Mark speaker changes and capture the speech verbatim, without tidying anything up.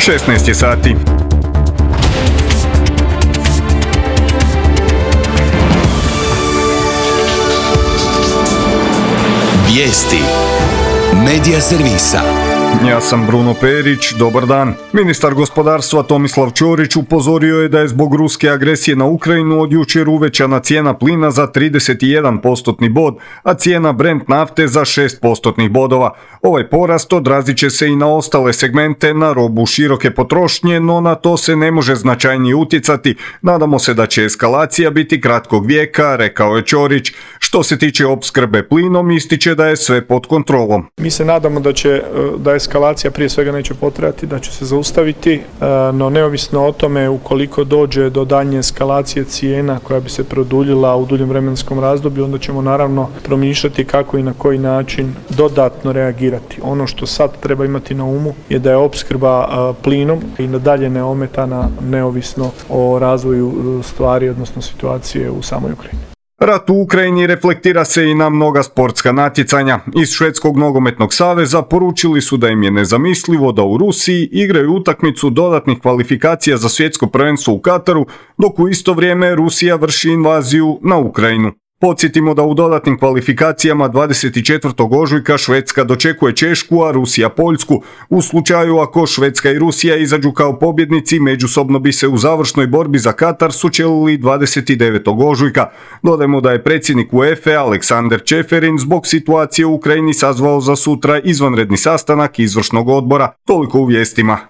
Speaker 1: šesnaest je sati.
Speaker 2: Vijesti Medija servisa.
Speaker 1: Ja sam Bruno Perić, dobar dan. Ministar gospodarstva Tomislav Ćorić upozorio je da je zbog ruske agresije na Ukrajinu od jučer uvećana cijena plina za trideset jedan postotni bod, a cijena Brent nafte za šest postotnih bodova. Ovaj porast odrazit će se i na ostale segmente, na robu široke potrošnje, no na to se ne može značajnije utjecati. Nadamo se da će eskalacija biti kratkog vijeka, rekao je Ćorić. Što se tiče opskrbe plinom, ističe da je sve pod kontrolom.
Speaker 3: Mi se nadamo da će da eskalacija prije svega neće potrajati, da će se zaustaviti, no neovisno o tome ukoliko dođe do daljnje eskalacije cijena koja bi se produljila u duljem vremenskom razdoblju, onda ćemo naravno promišljati kako i na koji način dodatno reagirati. Ono što sad treba imati na umu je da je opskrba plinom i nadalje neometana neovisno o razvoju stvari, odnosno situacije u samoj Ukrajini.
Speaker 1: Rat u Ukrajini reflektira se i na mnoga sportska natjecanja. Iz Švedskog nogometnog saveza poručili su da im je nezamislivo da u Rusiji igraju utakmicu dodatnih kvalifikacija za svjetsko prvenstvo u Kataru, dok u isto vrijeme Rusija vrši invaziju na Ukrajinu. Podsjetimo da u dodatnim kvalifikacijama dvadeset četvrtog ožujka Švedska dočekuje Češku, a Rusija Poljsku. U slučaju ako Švedska i Rusija izađu kao pobjednici, međusobno bi se u završnoj borbi za Katar sučelili dvadeset devetog ožujka. Dodajmo da je predsjednik UEFA Aleksander Čeferin zbog situacije u Ukrajini sazvao za sutra izvanredni sastanak izvršnog odbora. Toliko u vijestima.